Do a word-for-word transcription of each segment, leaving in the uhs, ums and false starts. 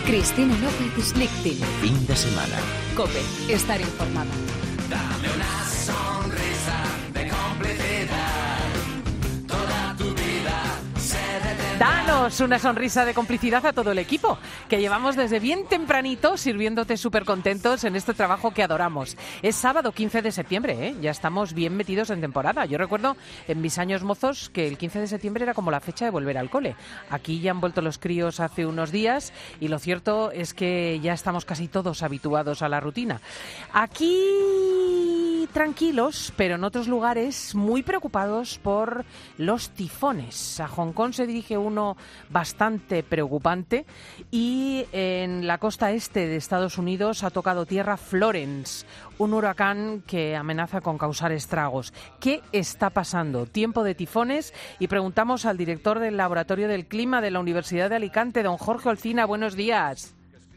Cristina López Lichting. Fin de semana. COPE. Estar informada. Dame una sonrisa de complicidad. Toda tu vida se detendrá. Danos una sonrisa de complicidad a todo el equipo, que llevamos desde bien tempranito sirviéndote súper contentos en este trabajo que adoramos. Es sábado quince de septiembre, ¿eh? Ya estamos bien metidos en temporada. Yo recuerdo en mis años mozos que el quince de septiembre era como la fecha de volver al cole. Aquí ya han vuelto los críos hace unos días y lo cierto es que ya estamos casi todos habituados a la rutina. Aquí tranquilos, pero en otros lugares muy preocupados por los tifones. A Hong Kong se dirige uno bastante preocupante y en la costa este de Estados Unidos ha tocado tierra Florence, un huracán que amenaza con causar estragos. ¿Qué está pasando? Tiempo de tifones y preguntamos al director del Laboratorio del Clima de la Universidad de Alicante, don Jorge Olcina. Buenos días.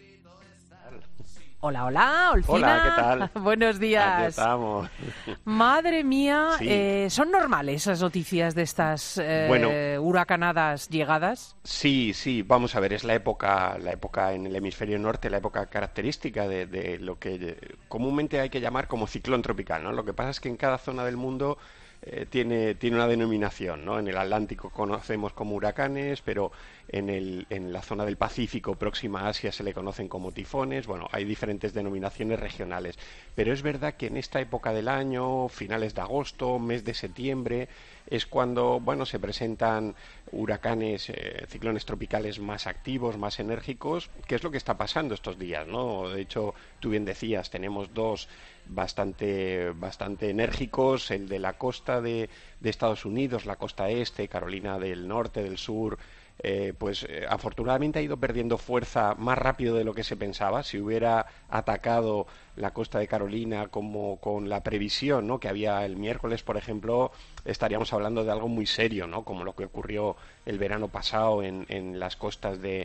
Hola, hola, Olcina. Hola, ¿qué tal? Buenos días. Aquí estamos. Madre mía, Sí. eh, ¿son normales esas noticias de estas eh, Bueno. huracanadas llegadas? Sí, sí, vamos a ver, es la época, la época en el hemisferio norte, la época característica de, de lo que comúnmente hay que llamar como ciclón tropical, ¿no? Lo que pasa es que en cada zona del mundo eh, tiene, tiene una denominación, ¿no? En el Atlántico conocemos como huracanes, pero en, el, en la zona del Pacífico próxima a Asia se le conocen como tifones. Bueno, hay diferentes denominaciones regionales, pero es verdad que en esta época del año, finales de agosto, mes de septiembre, es cuando, bueno, se presentan huracanes, eh, ciclones tropicales más activos, más enérgicos, que es lo que está pasando estos días, ¿no? De hecho, tú bien decías, tenemos dos bastante, bastante enérgicos, el de la costa de, de Estados Unidos, la costa este, Carolina del Norte, del Sur. Eh, pues eh, afortunadamente ha ido perdiendo fuerza más rápido de lo que se pensaba. Si hubiera atacado la costa de Carolina como con la previsión, ¿no?, que había el miércoles, por ejemplo, estaríamos hablando de algo muy serio, ¿no?, como lo que ocurrió el verano pasado en, en las costas de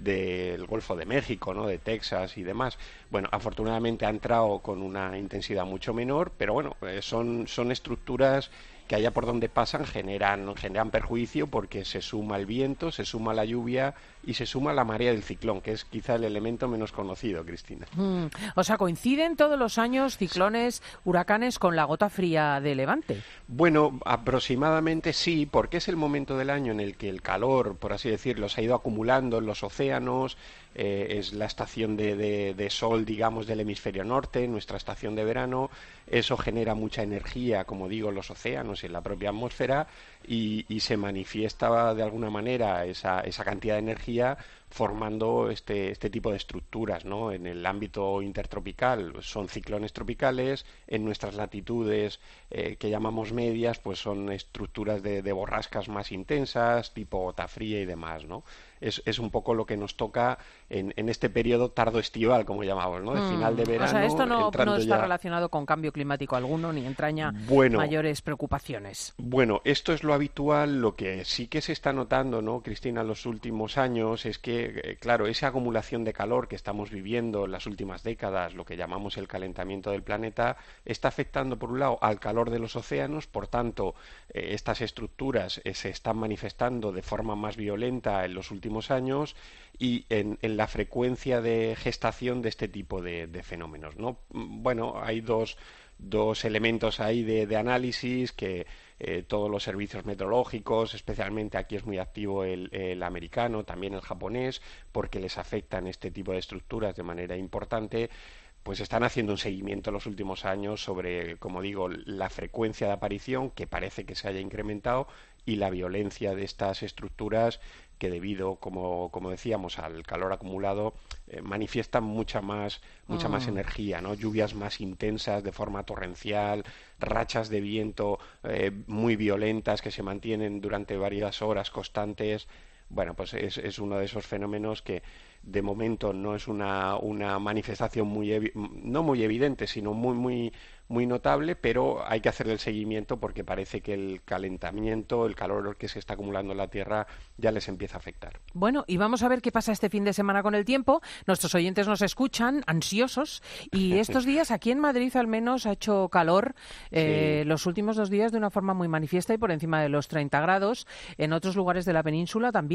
del Golfo de México, ¿no?, de Texas y demás. Bueno, afortunadamente ha entrado con una intensidad mucho menor, pero bueno, eh, son, son estructuras que allá por donde pasan generan, generan perjuicio porque se suma el viento, se suma la lluvia y se suma la marea del ciclón, que es quizá el elemento menos conocido, Cristina. Mm, o sea, ¿coinciden todos los años ciclones, huracanes con la gota fría de Levante? Bueno, aproximadamente sí, porque es el momento del año en el que el calor, por así decirlo, se ha ido acumulando en los océanos. Eh, es la estación de, de, de sol, digamos, del hemisferio norte, nuestra estación de verano. Eso genera mucha energía, como digo, en los océanos y en la propia atmósfera, y, y se manifiesta de alguna manera esa, esa cantidad de energía formando este, este tipo de estructuras, ¿no? En el ámbito intertropical son ciclones tropicales, en nuestras latitudes eh, que llamamos medias, pues son estructuras de, de borrascas más intensas, tipo gota fría y demás, ¿no? Es, es un poco lo que nos toca en, en este periodo tardo estival, como llamamos, ¿no? De Mm, final de verano. o sea, esto no, no está ya... relacionado con cambio climático alguno, ni entraña bueno, mayores preocupaciones. Bueno, esto es lo habitual. Lo que sí que se está notando, ¿no, Cristina, en los últimos años es que, eh, claro, esa acumulación de calor que estamos viviendo en las últimas décadas, lo que llamamos el calentamiento del planeta, está afectando, por un lado, al calor de los océanos. Por tanto, eh, estas estructuras eh, se están manifestando de forma más violenta en los últimos años y en, en la frecuencia de gestación de este tipo de, de fenómenos, ¿no? Bueno, hay dos, dos elementos ahí de, de análisis que eh, todos los servicios meteorológicos, especialmente aquí es muy activo el, el americano, también el japonés, porque les afectan este tipo de estructuras de manera importante. Pues están haciendo un seguimiento en los últimos años sobre, como digo, la frecuencia de aparición, que parece que se haya incrementado, y la violencia de estas estructuras que, debido, como, como decíamos, al calor acumulado, eh, manifiestan mucha más mucha mm. más energía, ¿no? Lluvias más intensas de forma torrencial, rachas de viento eh, muy violentas que se mantienen durante varias horas constantes. Bueno, pues es, es uno de esos fenómenos que de momento no es una, una manifestación muy evi- no muy evidente, sino muy muy muy notable, pero hay que hacer el seguimiento porque parece que el calentamiento, el calor que se está acumulando en la Tierra ya les empieza a afectar. Bueno, y vamos a ver qué pasa este fin de semana con el tiempo. Nuestros oyentes nos escuchan ansiosos y estos días aquí en Madrid al menos ha hecho calor eh, sí. los últimos dos días de una forma muy manifiesta y por encima de los treinta grados. En otros lugares de la península también.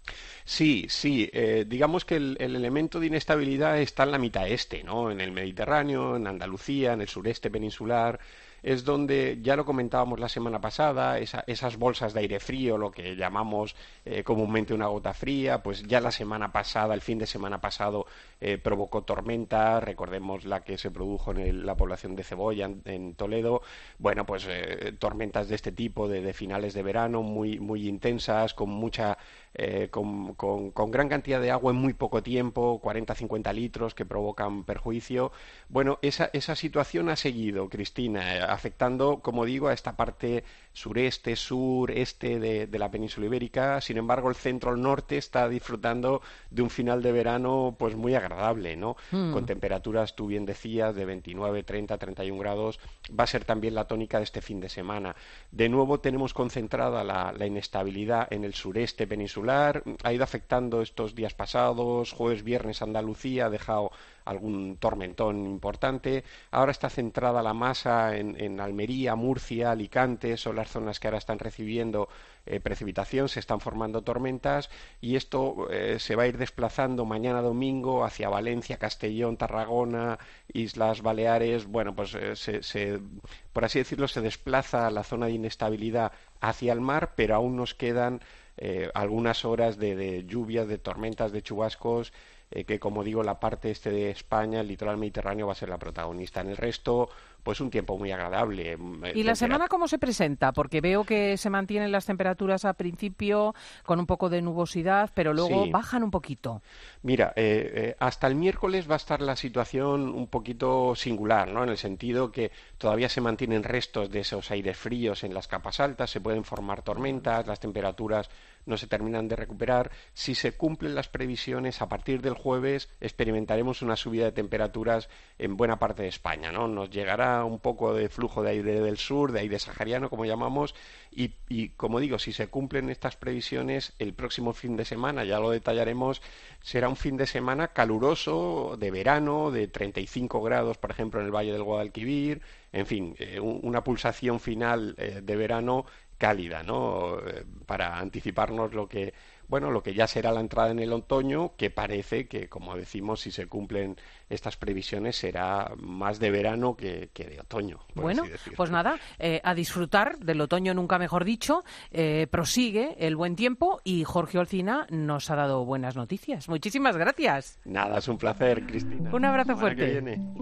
Sí, sí. Eh, digamos que el, el elemento de inestabilidad está en la mitad este, ¿no? En el Mediterráneo, en Andalucía, en el sureste peninsular. Es donde, ya lo comentábamos la semana pasada, esa- esas bolsas de aire frío, lo que llamamos eh, comúnmente una gota fría, pues ya la semana pasada, el fin de semana pasado, eh, provocó tormentas. Recordemos la que se produjo en el- la población de Cebolla, en, en Toledo. Bueno, pues eh, tormentas de este tipo, de, de finales de verano, muy, muy intensas, con mucha eh, con, con- con gran cantidad de agua en muy poco tiempo, cuarenta a cincuenta litros, que provocan perjuicio. Bueno, esa, esa situación ha seguido, Cristina, eh, afectando, como digo, a esta parte sureste, sureste de, de la península ibérica. Sin embargo, el centro, el norte, está disfrutando de un final de verano pues muy agradable, ¿no? Con Mm. temperaturas, tú bien decías, de veintinueve, treinta, treinta y un grados. Va a ser también la tónica de este fin de semana. De nuevo tenemos concentrada la, la inestabilidad en el sureste peninsular. Ha ido afectando estos días pasados, jueves, viernes, Andalucía, ha dejado algún tormentón importante. Ahora está centrada la masa en, en Almería, Murcia, Alicante, son las zonas que ahora están recibiendo eh, precipitación, se están formando tormentas, y esto eh, se va a ir desplazando mañana domingo hacia Valencia, Castellón, Tarragona, Islas Baleares. Bueno, pues eh, se, se, por así decirlo, se desplaza la zona de inestabilidad hacia el mar, pero aún nos quedan eh, algunas horas de, de lluvias, de tormentas, de chubascos, eh, que, como digo, la parte este de España, el litoral mediterráneo, va a ser la protagonista. En el resto, pues un tiempo muy agradable. ¿Y la semana cómo se presenta? Porque veo que se mantienen las temperaturas al principio con un poco de nubosidad, pero luego Sí. bajan un poquito. Mira, eh, eh, hasta el miércoles va a estar la situación un poquito singular, ¿no? En el sentido que todavía se mantienen restos de esos aires fríos en las capas altas, se pueden formar tormentas, las temperaturas no se terminan de recuperar. Si se cumplen las previsiones, a partir del jueves experimentaremos una subida de temperaturas en buena parte de España, ¿no? Nos llegará un poco de flujo de aire del sur, de aire sahariano, como llamamos, y, y como digo, si se cumplen estas previsiones, el próximo fin de semana, ya lo detallaremos, será un fin de semana caluroso, de verano, de treinta y cinco grados, por ejemplo, en el Valle del Guadalquivir. En fin, eh, un- una pulsación final eh, de verano cálida, ¿no? Eh, Para anticiparnos lo que, bueno, lo que ya será la entrada en el otoño, que parece que, como decimos, si se cumplen estas previsiones, será más de verano que, que de otoño, por Bueno, así decirlo. pues nada, eh, a disfrutar del otoño, nunca mejor dicho. Eh, prosigue el buen tiempo y Jorge Olcina nos ha dado buenas noticias. Muchísimas gracias. Nada, es un placer, Cristina. Un abrazo Semana que fuerte. viene.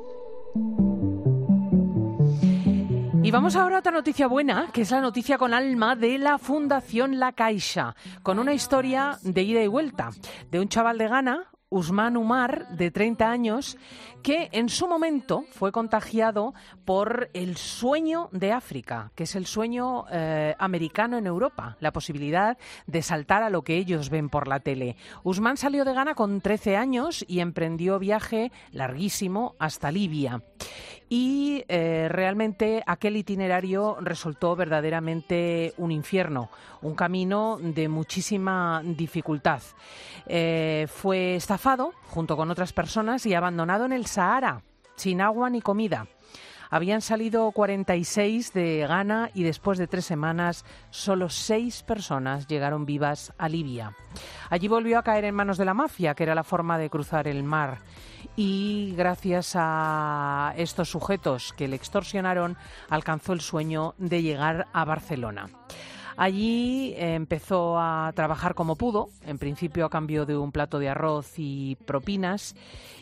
Y vamos ahora a otra noticia buena, que es la noticia con alma de la Fundación La Caixa, con una historia de ida y vuelta de un chaval de Ghana, Usman Umar, de treinta años, que en su momento fue contagiado por el sueño de África, que es el sueño eh, americano en Europa, la posibilidad de saltar a lo que ellos ven por la tele. Usman salió de Ghana con trece años y emprendió viaje larguísimo hasta Libia. Y eh, realmente aquel itinerario resultó verdaderamente un infierno, un camino de muchísima dificultad. Eh, fue estafado junto con otras personas y abandonado en el Sahara, sin agua ni comida. Habían salido cuarenta y seis de Ghana y después de tres semanas solo seis personas llegaron vivas a Libia. Allí volvió a caer en manos de la mafia, que era la forma de cruzar el mar. Y gracias a estos sujetos que le extorsionaron, alcanzó el sueño de llegar a Barcelona. Allí eh, empezó a trabajar como pudo, en principio a cambio de un plato de arroz y propinas,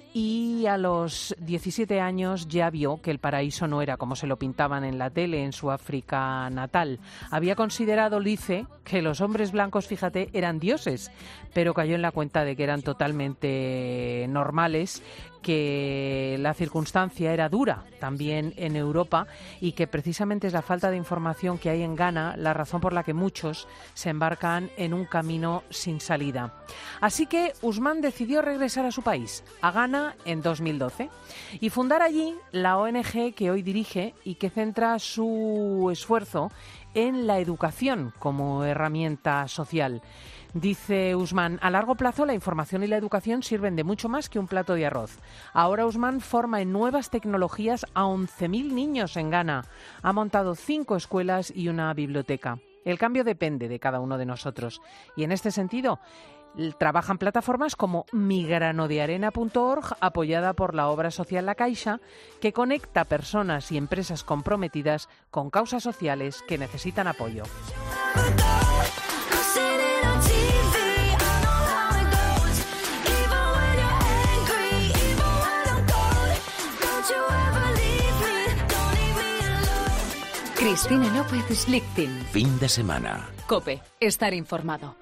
y a los diecisiete años ya vio que el paraíso no era como se lo pintaban en la tele en su África natal. Había considerado, dice, que los hombres blancos, fíjate, eran dioses, pero cayó en la cuenta de que eran totalmente normales, que la circunstancia era dura también en Europa y que precisamente es la falta de información que hay en Ghana la razón por la que muchos se embarcan en un camino sin salida. Así que Usman decidió regresar a su país, a Ghana, en dos mil doce, y fundar allí la O N G que hoy dirige y que centra su esfuerzo en la educación como herramienta social. Dice Usman, a largo plazo la información y la educación sirven de mucho más que un plato de arroz. Ahora Usman forma en nuevas tecnologías a once mil niños en Ghana. Ha montado cinco escuelas y una biblioteca. El cambio depende de cada uno de nosotros. Y en este sentido, trabajan plataformas como migranodiarena punto org, apoyada por la obra social La Caixa, que conecta personas y empresas comprometidas con causas sociales que necesitan apoyo. Cristina López Slichting. Fin de semana. COPE. Estar informado.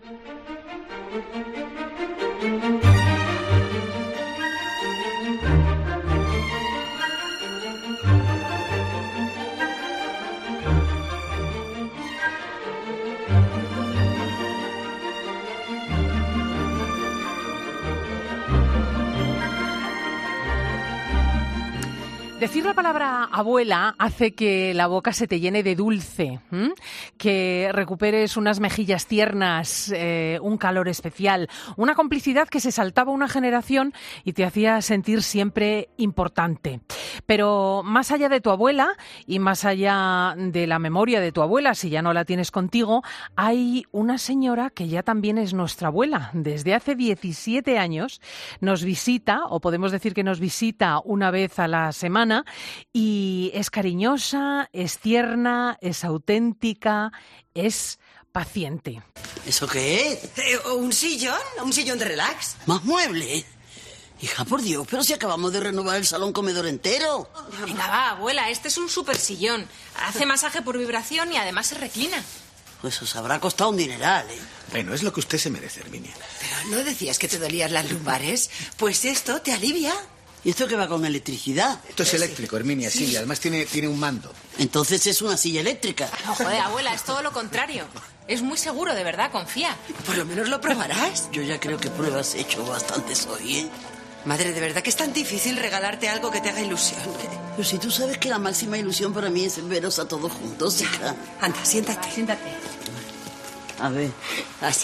Decir la palabra abuela hace que la boca se te llene de dulce, ¿m? Que recuperes unas mejillas tiernas, eh, un calor especial, una complicidad que se saltaba una generación y te hacía sentir siempre importante. Pero más allá de tu abuela y más allá de la memoria de tu abuela, si ya no la tienes contigo, hay una señora que ya también es nuestra abuela. Desde hace diecisiete años nos visita, o podemos decir que nos visita una vez a la semana, y es cariñosa, es tierna, es auténtica, es paciente. ¿Eso qué es? Eh, ¿Un sillón? ¿Un sillón de relax? ¿Más muebles? Hija, por Dios, pero si acabamos de renovar el salón comedor entero. Venga, va, abuela, este es un super sillón. Hace masaje por vibración y además se reclina. Pues eso habrá costado un dineral, ¿eh? Bueno, es lo que usted se merece, Herminia. ¿Pero no decías que te dolían las lumbares? Pues esto te alivia. ¿Y esto qué va con electricidad? Esto es eléctrico, Herminia, sí, y además tiene, tiene un mando. Entonces es una silla eléctrica. No, joder, abuela, es todo lo contrario. Es muy seguro, de verdad, confía. Por lo menos lo probarás. Yo ya creo que pruebas he hecho bastantes hoy, ¿eh? Madre, de verdad que es tan difícil regalarte algo que te haga ilusión. Pero si tú sabes que la máxima ilusión para mí es veros a todos juntos, hija. Anda, siéntate. Siéntate. A ver. Así.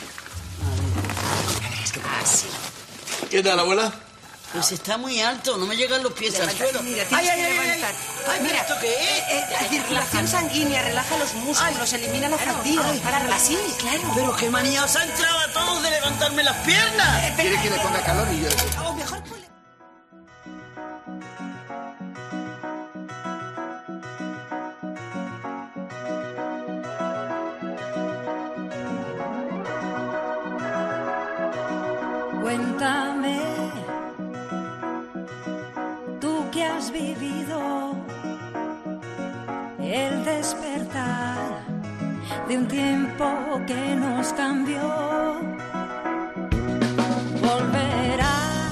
A ver. A ver, es que así. ¿Qué tal, abuela? Pues está muy alto, no me llegan los pies al suelo. Mira, tienes ay, que ay, levantar. Ay, mira, ¿esto qué es? Eh, eh, la circulación sanguínea, relaja los músculos, elimina la fatiga. Para así, claro. Pero qué manía os ha entrado a todos de levantarme las piernas. ¿Quiere que le ponga calor y yo...? O mejor ponle... Cuéntame, tú que has vivido el despertar de un tiempo que nos cambió. Volverá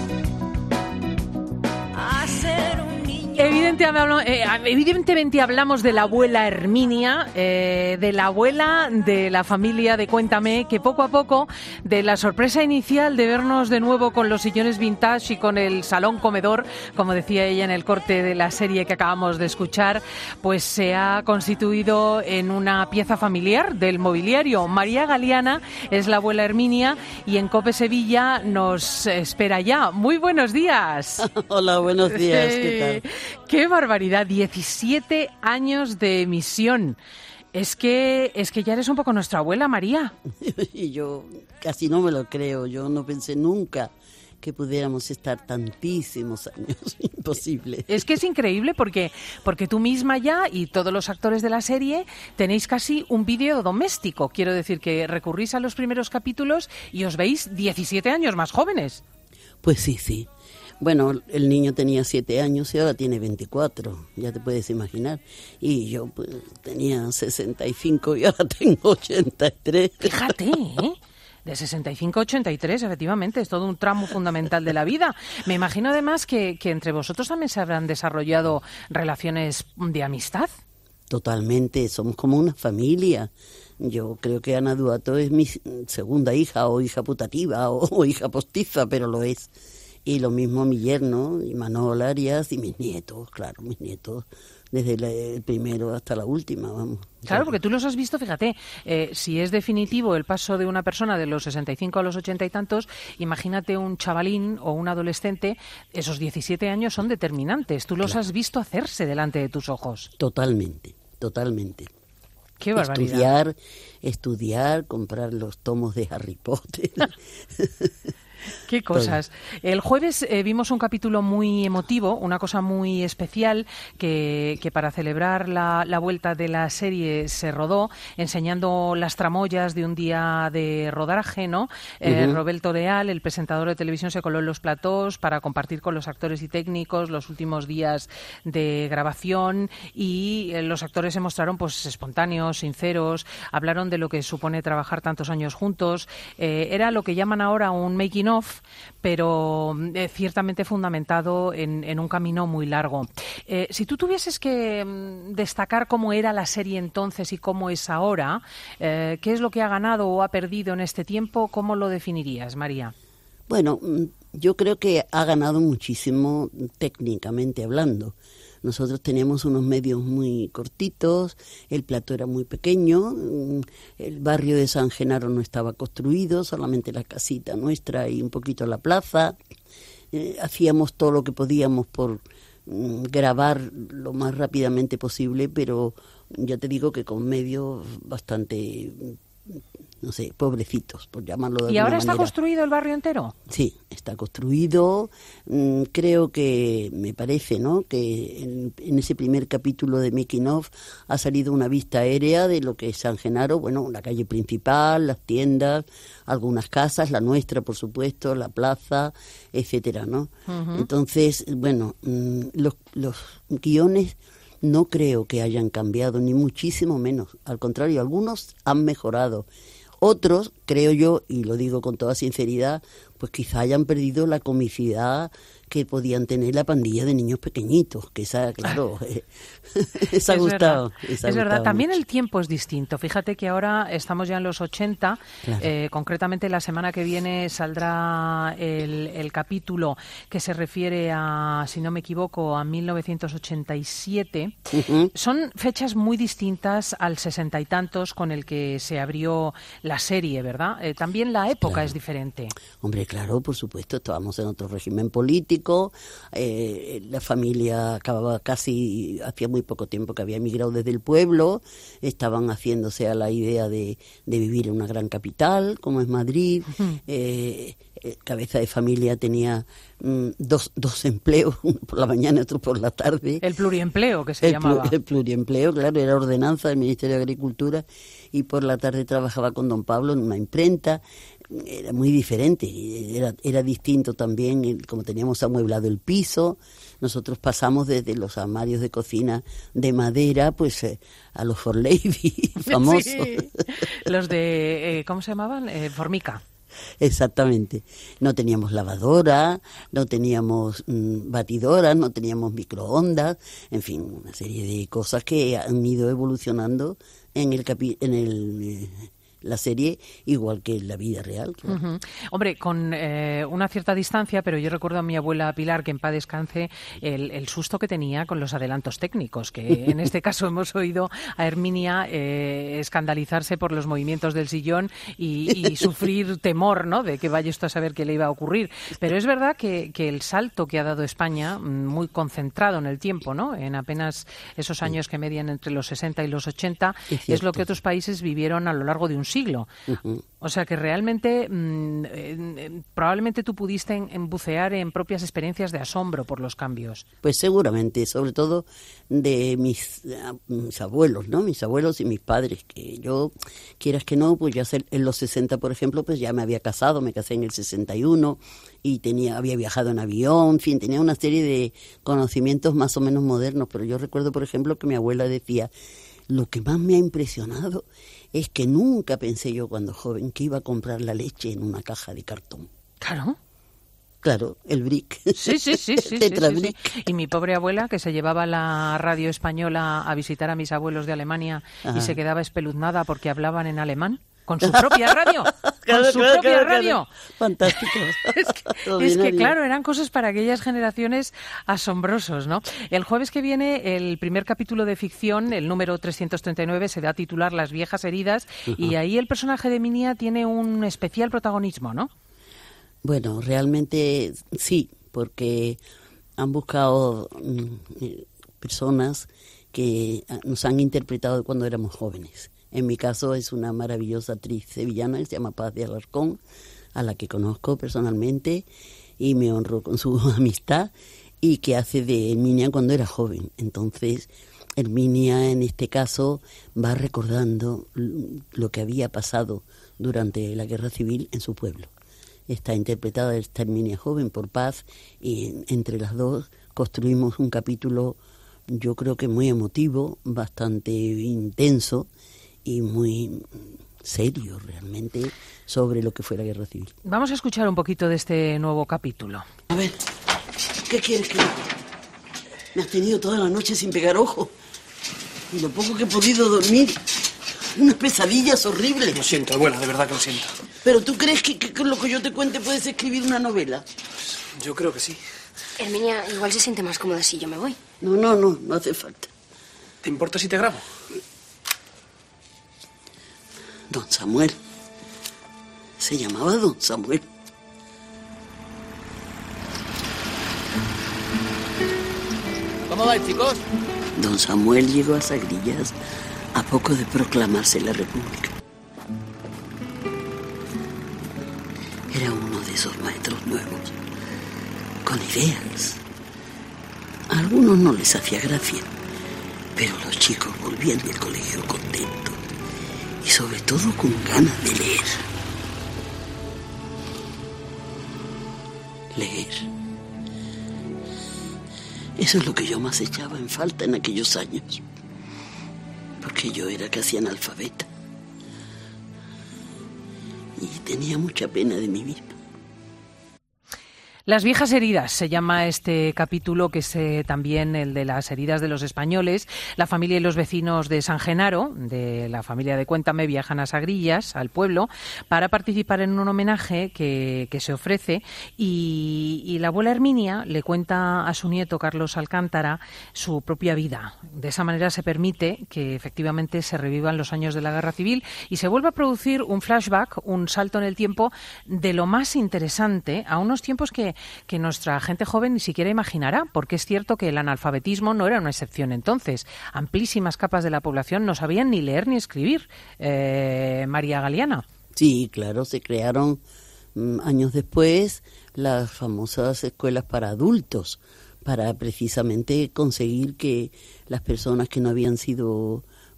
a ser un niño. Evidentemente, eh, evidentemente hablamos de la abuela Herminia, eh, de la abuela de la familia de Cuéntame, que poco a poco, de la sorpresa inicial de vernos de nuevo con los sillones vintage y con el salón comedor, como decía ella en el corte de la serie que acabamos de escuchar, pues se ha constituido en una pieza familiar del mobiliario. María Galeana es la abuela Herminia y en COPE Sevilla nos espera ya. Muy buenos días. Hola, buenos días, ¿qué tal? ¡Qué barbaridad! diecisiete años de emisión. Es que, es que ya eres un poco nuestra abuela, María. Y yo casi no me lo creo. Yo no pensé nunca que pudiéramos estar tantísimos años. Imposible. Es que es increíble porque, porque tú misma ya y todos los actores de la serie tenéis casi un vídeo doméstico. Quiero decir que recurrís a los primeros capítulos y os veis diecisiete años más jóvenes. Pues sí, sí. Bueno, el niño tenía siete años y ahora tiene veinticuatro, ya te puedes imaginar. Y yo pues tenía sesenta y cinco y ahora tengo ochenta y tres. Fíjate, ¿eh? De sesenta y cinco a ochenta y tres, efectivamente, es todo un tramo fundamental de la vida. Me imagino además que, que entre vosotros también se habrán desarrollado relaciones de amistad. Totalmente, somos como una familia. Yo creo que Ana Duato es mi segunda hija o hija putativa o, o hija postiza, pero lo es. Y lo mismo mi yerno, y Manol Arias, y mis nietos, claro, mis nietos, desde la, el primero hasta la última, vamos. Claro, porque tú los has visto, fíjate, eh, si es definitivo el paso de una persona de los sesenta y cinco a los ochenta y tantos, imagínate un chavalín o un adolescente, esos diecisiete años son determinantes, tú los claro. has visto hacerse delante de tus ojos. Totalmente, totalmente. Qué barbaridad. Estudiar, estudiar, comprar los tomos de Harry Potter. Qué cosas. El jueves eh, vimos un capítulo muy emotivo, una cosa muy especial que, que para celebrar la, la vuelta de la serie se rodó, enseñando las tramoyas de un día de rodaje, ¿no? Eh, uh-huh. Roberto Leal, el presentador de televisión, se coló en los platós para compartir con los actores y técnicos los últimos días de grabación, y eh, los actores se mostraron pues espontáneos, sinceros, hablaron de lo que supone trabajar tantos años juntos. Eh, era lo que llaman ahora un making of, pero eh, ciertamente fundamentado en, en un camino muy largo. Eh, si tú tuvieses que mm, destacar cómo era la serie entonces y cómo es ahora, eh, ¿qué es lo que ha ganado o ha perdido en este tiempo? ¿Cómo lo definirías, María? Bueno, yo creo que ha ganado muchísimo técnicamente hablando. Nosotros teníamos unos medios muy cortitos, el plató era muy pequeño, el barrio de San Genaro no estaba construido, solamente la casita nuestra y un poquito la plaza. Eh, hacíamos todo lo que podíamos por mm, grabar lo más rápidamente posible, pero ya te digo que con medios bastante, no sé, pobrecitos, por llamarlo de alguna manera. ¿Y ahora está construido el barrio entero? Sí, está construido. Mm, creo que, me parece, ¿no?, que en, en ese primer capítulo de Making of ha salido una vista aérea de lo que es San Genaro, bueno, la calle principal, las tiendas, algunas casas, la nuestra, por supuesto, la plaza, etcétera, ¿no? Uh-huh. Entonces, bueno, mm, los, los guiones no creo que hayan cambiado, ni muchísimo menos. Al contrario, algunos han mejorado. Otros, creo yo, y lo digo con toda sinceridad, pues quizá hayan perdido la comicidad que podían tener la pandilla de niños pequeñitos, que esa, claro, eh, esa ha gustado. Esa es verdad, también mucho. El tiempo es distinto. Fíjate que ahora estamos ya en los ochenta, claro. eh, concretamente la semana que viene saldrá el, el capítulo que se refiere a, si no me equivoco, a mil novecientos ochenta y siete. Uh-huh. Son fechas muy distintas al sesenta y tantos con el que se abrió la serie, ¿verdad? Eh, también la época claro. es diferente. Hombre, claro, por supuesto, estábamos en otro régimen político. Eh, la familia acababa casi, hacía muy poco tiempo que había emigrado desde el pueblo, estaban haciéndose a la idea de, de vivir en una gran capital, como es Madrid. Uh-huh. eh, eh, cabeza de familia tenía mm, dos, dos empleos, uno por la mañana y otro por la tarde. El pluriempleo, que se el llamaba. Pl- el pluriempleo, claro, era ordenanza del Ministerio de Agricultura, y por la tarde trabajaba con don Pablo en una imprenta. Era muy diferente, era, era distinto también, como teníamos amueblado el piso. Nosotros pasamos desde los armarios de cocina de madera, pues eh, a los For Lady famosos. Sí, los de, eh, ¿cómo se llamaban? Eh, Formica. Exactamente. No teníamos lavadora, no teníamos mmm, batidoras, no teníamos microondas, en fin, una serie de cosas que han ido evolucionando en el capi- en el eh, la serie, igual que la vida real. Claro. Uh-huh. Hombre, con eh, una cierta distancia, pero yo recuerdo a mi abuela Pilar, que en paz descanse, el, el susto que tenía con los adelantos técnicos, que en este caso hemos oído a Herminia eh, escandalizarse por los movimientos del sillón y, y sufrir temor, ¿no?, de que vaya esto a saber qué le iba a ocurrir. Pero es verdad que, que el salto que ha dado España, muy concentrado en el tiempo, ¿no?, en apenas esos años que median entre los sesenta y los ochenta, es, es lo que otros países vivieron a lo largo de un siglo. Uh-huh. O sea que realmente mmm, eh, probablemente tú pudiste en, en bucear en propias experiencias de asombro por los cambios. Pues seguramente, sobre todo de mis, uh, mis abuelos, ¿no? Mis abuelos y mis padres, que yo, quieras que no, pues ya en los sesenta, por ejemplo, pues ya me había casado, me casé en el sesenta y uno y tenía, había viajado en avión, en fin, tenía una serie de conocimientos más o menos modernos, pero yo recuerdo, por ejemplo, que mi abuela decía, lo que más me ha impresionado es que nunca pensé yo cuando joven que iba a comprar la leche en una caja de cartón. Claro. Claro, el brick. Sí, sí, sí, sí, sí, sí, sí. Y mi pobre abuela, que se llevaba la radio española a visitar a mis abuelos de Alemania. Ajá. Y se quedaba espeluznada porque hablaban en alemán. Con su propia radio, claro, con su claro, propia claro, radio. Claro. Fantástico. es, que, es que, claro, eran cosas para aquellas generaciones asombrosos, ¿no? El jueves que viene, el primer capítulo de ficción, el número trescientos treinta y nueve, se da a titular Las viejas heridas, uh-huh. y ahí el personaje de Herminia tiene un especial protagonismo, ¿no? Bueno, realmente sí, porque han buscado mm, personas que nos han interpretado cuando éramos jóvenes. En mi caso es una maravillosa actriz sevillana que se llama Paz de Alarcón, a la que conozco personalmente y me honro con su amistad, y que hace de Herminia cuando era joven. Entonces, Herminia en este caso va recordando lo que había pasado durante la Guerra Civil en su pueblo. Está interpretada esta Herminia joven por Paz, y entre las dos construimos un capítulo, yo creo que muy emotivo, bastante intenso y muy serio realmente sobre lo que fue la Guerra Civil. Vamos a escuchar un poquito de este nuevo capítulo. A ver, ¿qué quieres que haga? Me has tenido toda la noche sin pegar ojo. Y lo poco que he podido dormir, unas pesadillas horribles. Lo siento, abuela, de verdad que lo siento. ¿Pero tú crees que, que con lo que yo te cuente puedes escribir una novela? Pues yo creo que sí. Herminia igual se siente más cómoda si yo me voy. No, no, no, no hace falta. ¿Te importa si te grabo? Don Samuel. Se llamaba Don Samuel. ¿Cómo vais, chicos? Don Samuel llegó a Sagrillas a poco de proclamarse la República. Era uno de esos maestros nuevos, con ideas. A algunos no les hacía gracia, pero los chicos volvían del colegio contentos y sobre todo con ganas de leer. Leer. Eso es lo que yo más echaba en falta en aquellos años, porque yo era casi analfabeta y tenía mucha pena de mí misma. Las viejas heridas se llama este capítulo, que es eh, también el de las heridas de los españoles. La familia y los vecinos de San Genaro, de la familia de Cuéntame, viajan a Sagrillas, al pueblo, para participar en un homenaje que, que se ofrece, y, y la abuela Herminia le cuenta a su nieto Carlos Alcántara su propia vida. De esa manera se permite que efectivamente se revivan los años de la Guerra Civil y se vuelva a producir un flashback, un salto en el tiempo de lo más interesante, a unos tiempos que que nuestra gente joven ni siquiera imaginará, porque es cierto que el analfabetismo no era una excepción entonces. Amplísimas capas de la población no sabían ni leer ni escribir. Eh, María Galeana. Sí, claro, se crearon mm, años después las famosas escuelas para adultos, para precisamente conseguir que las personas que no habían sido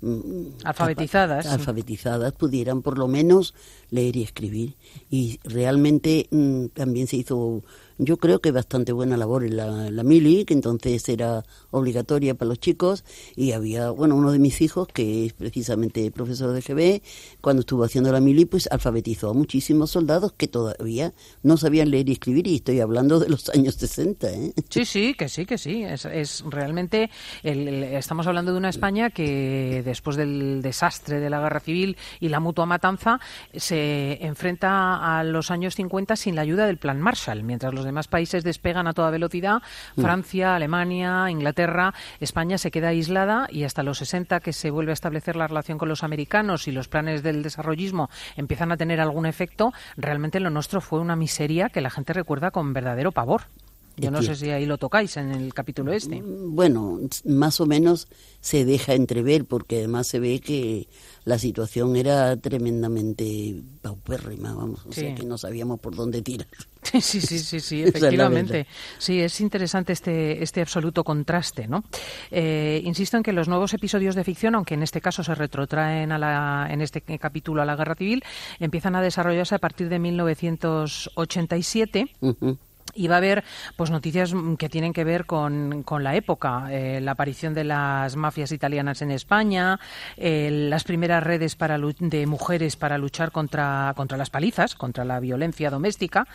alfabetizadas alfabetizadas pudieran por lo menos leer y escribir. Y realmente mmm, también se hizo, yo creo que bastante buena labor en la, la mili, que entonces era obligatoria para los chicos, y había, bueno, uno de mis hijos, que es precisamente profesor de G B, cuando estuvo haciendo la mili, pues alfabetizó a muchísimos soldados que todavía no sabían leer y escribir, y estoy hablando de los años sesenta, ¿eh? Sí, sí, que sí, que sí, es, es realmente, el, el, estamos hablando de una España que después del desastre de la Guerra Civil y la mutua matanza, se enfrenta a los años cincuenta sin la ayuda del Plan Marshall, mientras los demás países despegan a toda velocidad. Francia, Alemania, Inglaterra, España se queda aislada, y hasta los sesenta, que se vuelve a establecer la relación con los americanos y los planes del desarrollismo empiezan a tener algún efecto. Realmente lo nuestro fue una miseria que la gente recuerda con verdadero pavor. Yo no sé si ahí lo tocáis en el capítulo este. Bueno, más o menos se deja entrever, porque además se ve que la situación era tremendamente paupérrima, vamos, o sí. sea que no sabíamos por dónde tirar. Sí, sí, sí, sí, sí, efectivamente. Sí, es interesante este, este absoluto contraste, ¿no? Eh, insisto en que los nuevos episodios de ficción, aunque en este caso se retrotraen a la, en este capítulo a la Guerra Civil, empiezan a desarrollarse a partir de mil novecientos ochenta y siete. Uh-huh. Y va a haber pues noticias que tienen que ver con, con la época, eh, la aparición de las mafias italianas en España, eh, las primeras redes para de mujeres para luchar contra, contra las palizas, contra la violencia doméstica.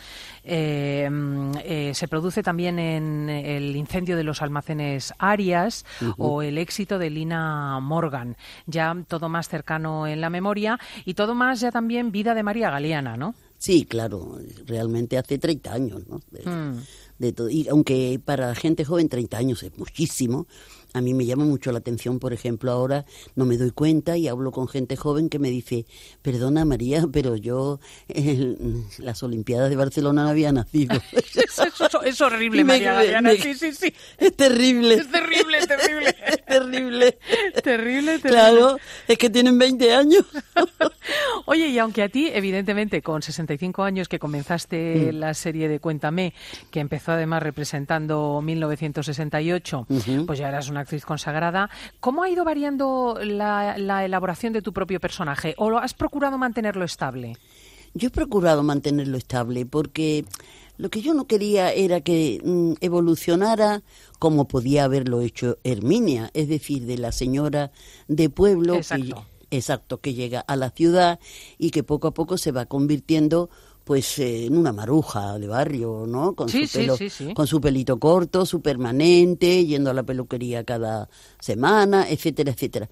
Eh, eh, se produce también en el incendio de los almacenes Arias, uh-huh. o el éxito de Lina Morgan. Ya todo más cercano en la memoria, y todo más ya también vida de María Galeana, ¿no? Sí, claro, realmente hace treinta años, ¿no? De, mm. de todo. Y aunque para gente joven treinta años es muchísimo, a mí me llama mucho la atención, por ejemplo, ahora no me doy cuenta y hablo con gente joven que me dice, perdona María, pero yo en las Olimpiadas de Barcelona no había nacido. es, es, es horrible, María Galeana, sí, sí, sí. Es terrible. Es terrible, es terrible. Terrible. Terrible, terrible. Claro, es que tienen veinte años. Oye, y aunque a ti, evidentemente, con sesenta y cinco años que comenzaste Mm. la serie de Cuéntame, que empezó además representando mil novecientos sesenta y ocho, Ujú. pues ya eras una actriz consagrada. ¿Cómo ha ido variando la, la elaboración de tu propio personaje? ¿O lo has procurado mantenerlo estable? Yo he procurado mantenerlo estable porque lo que yo no quería era que mm, evolucionara como podía haberlo hecho Herminia, es decir, de la señora de pueblo Exacto. que, exacto, que llega a la ciudad y que poco a poco se va convirtiendo pues eh, en una maruja de barrio, ¿no? Con Sí, su sí, pelo, sí, sí. con su pelito corto, su permanente, yendo a la peluquería cada semana, etcétera, etcétera.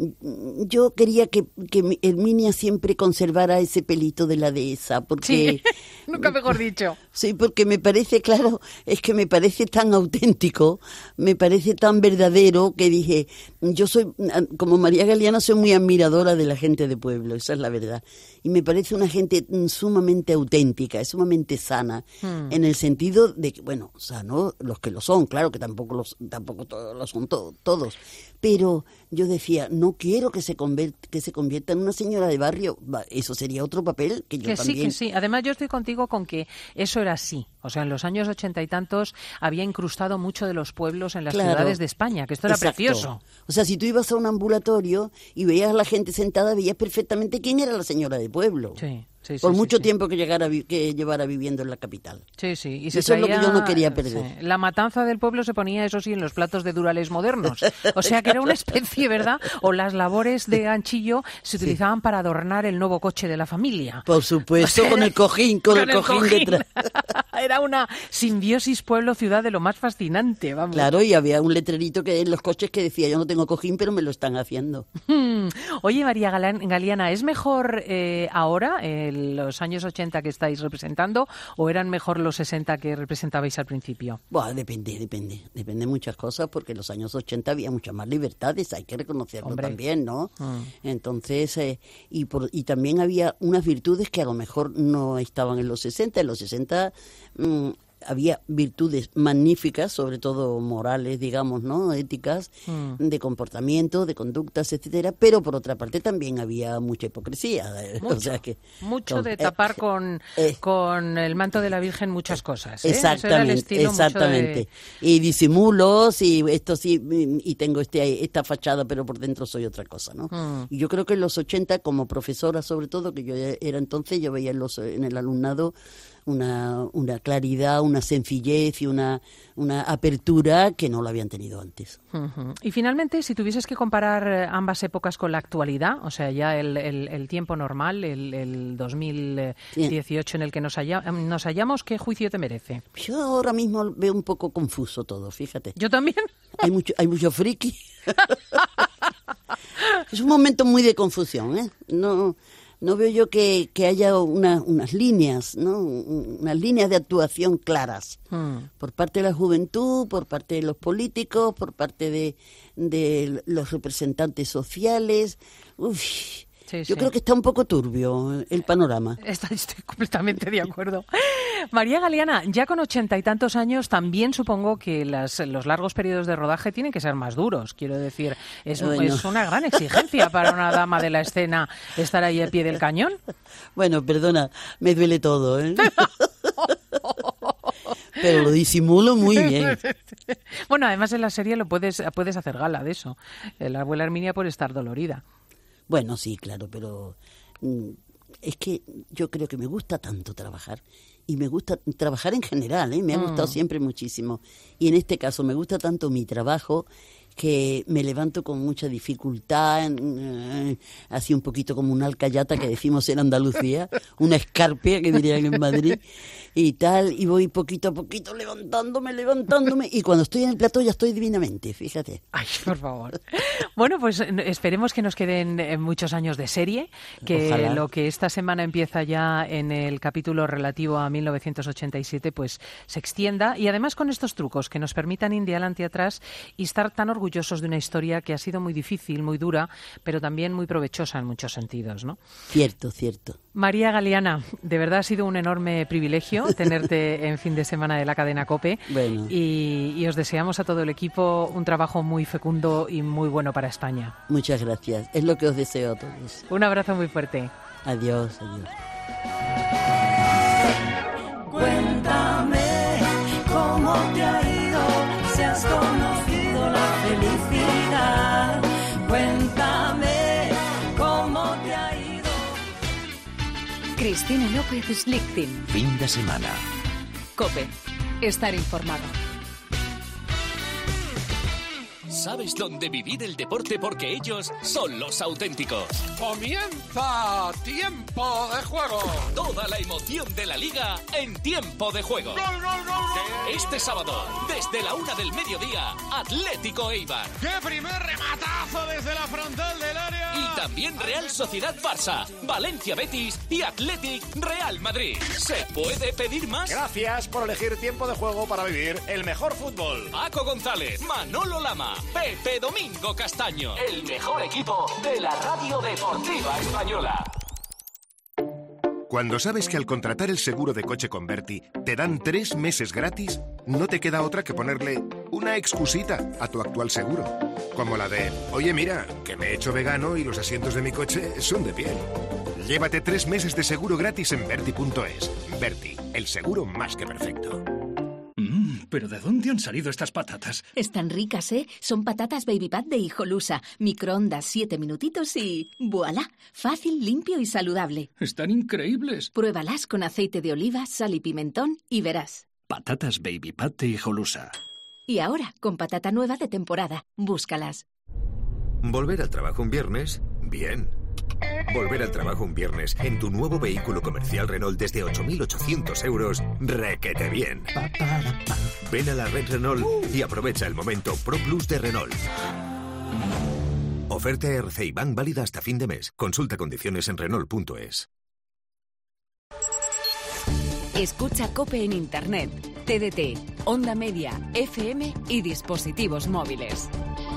Yo quería que, que mi- Herminia siempre conservara ese pelito de la dehesa, porque Sí, nunca mejor dicho. sí, porque me parece, claro, es que me parece tan auténtico, me parece tan verdadero que dije, yo soy, como María Galeana, soy muy admiradora de la gente de pueblo, esa es la verdad. Y me parece una gente mm, sumamente auténtica, es sumamente sana, Hmm. en el sentido de que, bueno, sano los que lo son, claro que tampoco los, tampoco todos lo son to- todos, pero yo decía, no quiero que se convier- que se convierta en una señora de barrio, Va, eso sería otro papel que yo Que sí, también. que sí. Además, yo estoy contigo con que eso era así. O sea, en los años ochenta y tantos había incrustado mucho de los pueblos en las Claro. ciudades de España, que esto era Exacto. precioso. O sea, si tú ibas a un ambulatorio y veías a la gente sentada, veías perfectamente quién era la señora de pueblo. Sí, sí, sí, Por sí, mucho sí. tiempo que llegara vi- que llevara viviendo en la capital. Sí, sí. Y Y se eso es lo que traía- yo no quería perder. sí. La matanza del pueblo se ponía, eso sí, en los platos de Durales modernos. O sea, que era una especie, ¿verdad? O las labores de ganchillo se utilizaban para adornar el nuevo coche de la familia. Por supuesto, O sea, con el cojín, con, el cojín, cojín. detrás. Era una simbiosis pueblo-ciudad de lo más fascinante, vamos. Claro, y había un letrerito que en los coches que decía, yo no tengo cojín, pero me lo están haciendo. Hmm. Oye, María Galán- Galeana, ¿es mejor eh, ahora, en los años ochenta que estáis representando, o eran mejor los sesenta que representabais al principio? Bueno, depende, depende. Depende de muchas cosas, porque en los años ochenta había muchas más libertades, hay que reconocerlo Hombre. también, ¿no? Mm. Entonces, eh, y, por, y también había unas virtudes que a lo mejor no estaban en los sesenta. En los sesenta mm, había virtudes magníficas, sobre todo morales, digamos, ¿no? Éticas, Mm. de comportamiento, de conductas, etcétera. Pero por otra parte también había mucha hipocresía. eh, Mucho, o sea que, mucho con- de eh, tapar con, eh, con el manto de la Virgen muchas cosas. ¿eh? Eso era el Exactamente, estilo mucho de- exactamente. Y disimulos y esto sí, y tengo este esta fachada, pero por dentro soy otra cosa, ¿no? Mm. Y yo creo que en los ochenta, como profesora sobre todo, que yo era entonces, yo veía en, los, en el alumnado una, una claridad, una sencillez y una, una apertura que no lo habían tenido antes. Ujú. Y finalmente, si tuvieses que comparar eh, ambas épocas con la actualidad, o sea, ya el, el- el tiempo normal, el, el dos mil dieciocho en el que nos, halla- nos hallamos, ¿qué juicio te merece? Yo ahora mismo veo un poco confuso todo, fíjate. Yo también. Hay mucho, hay mucho friki. Es un momento muy de confusión, ¿eh? No, no veo yo que, que haya una- unas líneas, ¿no? Unas líneas de actuación claras Mm. por parte de la juventud, por parte de los políticos, por parte de, de los representantes sociales. Uf, Sí, yo sí. creo que está un poco turbio el panorama. Estoy, estoy completamente de acuerdo. María Galeana, ya con ochenta y tantos años, también supongo que las, los largos periodos de rodaje tienen que ser más duros. Quiero decir, es, Bueno. es una gran exigencia para una dama de la escena estar ahí al pie del cañón. Bueno, perdona, me duele todo, ¿eh? Pero lo disimulo muy bien. Bueno, además en la serie lo puedes, puedes hacer gala de eso. La abuela Herminia puede estar dolorida. Bueno, sí, claro, pero mm, es que yo creo que me gusta tanto trabajar y me gusta trabajar en general, ¿eh? Me ha Mm. gustado siempre muchísimo. Y en este caso me gusta tanto mi trabajo que me levanto con mucha dificultad, eh, así un poquito como una alcayata que decimos en Andalucía, una escarpia que dirían en Madrid, y tal, y voy poquito a poquito levantándome, levantándome, y cuando estoy en el plató ya estoy divinamente, fíjate. Ay, por favor. Bueno, pues eh, esperemos que nos queden eh, muchos años de serie, que Ojalá. lo que esta semana empieza ya en el capítulo relativo a mil novecientos ochenta y siete, pues se extienda, y además con estos trucos que nos permitan ir adelante y atrás y estar tan orgullosos orgullosos de una historia que ha sido muy difícil, muy dura, pero también muy provechosa en muchos sentidos, ¿no? Cierto, cierto. María Galeana, de verdad ha sido un enorme privilegio tenerte en fin de semana de la cadena COPE. Bueno. Y, y os deseamos a todo el equipo un trabajo muy fecundo y muy bueno para España. Muchas gracias. Es lo que os deseo a todos. Un abrazo muy fuerte. Adiós, adiós. Cuéntame cómo te ha ido, si has conocido la felicidad. Cuéntame cómo te ha ido. Cristina López Slichting. Fin de semana. COPE. Estar informado. ¿Sabes dónde vivir el deporte? Porque ellos son los auténticos. ¡Comienza Tiempo de Juego! Toda la emoción de la Liga en Tiempo de Juego. ¡Gol, gol, gol, gol! Este sábado, desde la una del mediodía, Atlético Eibar. ¡Qué primer rematazo desde la frontal del área! Y también Real Sociedad Barça, Valencia Betis y Athletic Real Madrid. ¿Se puede pedir más? Gracias por elegir Tiempo de Juego para vivir el mejor fútbol. Paco González, Manolo Lama, Pepe Domingo Castaño. El mejor equipo de la radio deportiva española. Cuando sabes que al contratar el seguro de coche con Berti te dan tres meses gratis, no te queda otra que ponerle una excusita a tu actual seguro. Como la de, oye mira, que me he hecho vegano y los asientos de mi coche son de piel. Llévate tres meses de seguro gratis en Berti punto es. Berti, el seguro más que perfecto. ¿Pero de dónde han salido estas patatas? Están ricas, ¿eh? Son patatas Baby Pat de Hijolusa. Microondas siete minutitos y... ¡voilá! Fácil, limpio y saludable. Están increíbles. Pruébalas con aceite de oliva, sal y pimentón y verás. Patatas Baby Pat de Hijolusa. Y ahora, con patata nueva de temporada. Búscalas. ¿Volver al trabajo un viernes? Bien. Volver al trabajo un viernes en tu nuevo vehículo comercial Renault desde ocho mil ochocientos euros, requete bien. Ven a la red Renault y aprovecha el momento Pro Plus de Renault. Oferta R C I Bank válida hasta fin de mes. Consulta condiciones en Renault punto es. Escucha COPE en Internet, T D T, Onda Media, F M y dispositivos móviles.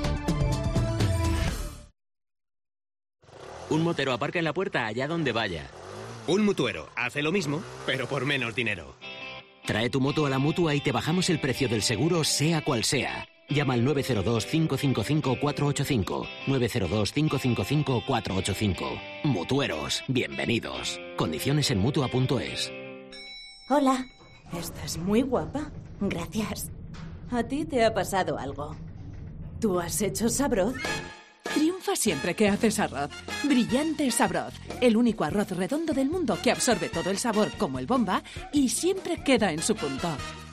Un motero aparca en la puerta allá donde vaya. Un mutuero hace lo mismo, pero por menos dinero. Trae tu moto a la Mutua y te bajamos el precio del seguro, sea cual sea. Llama al nueve cero dos, cinco cinco cinco, cuatro ocho cinco. nueve cero dos, cinco cinco cinco, cuatro ocho cinco. Mutueros, bienvenidos. Condiciones en Mutua punto es. Hola, estás muy guapa. Gracias. ¿A ti te ha pasado algo? ¿Tú has hecho Sabroz? Triunfa siempre que haces arroz. Brillante Sabroz, el único arroz redondo del mundo que absorbe todo el sabor como el Bomba y siempre queda en su punto.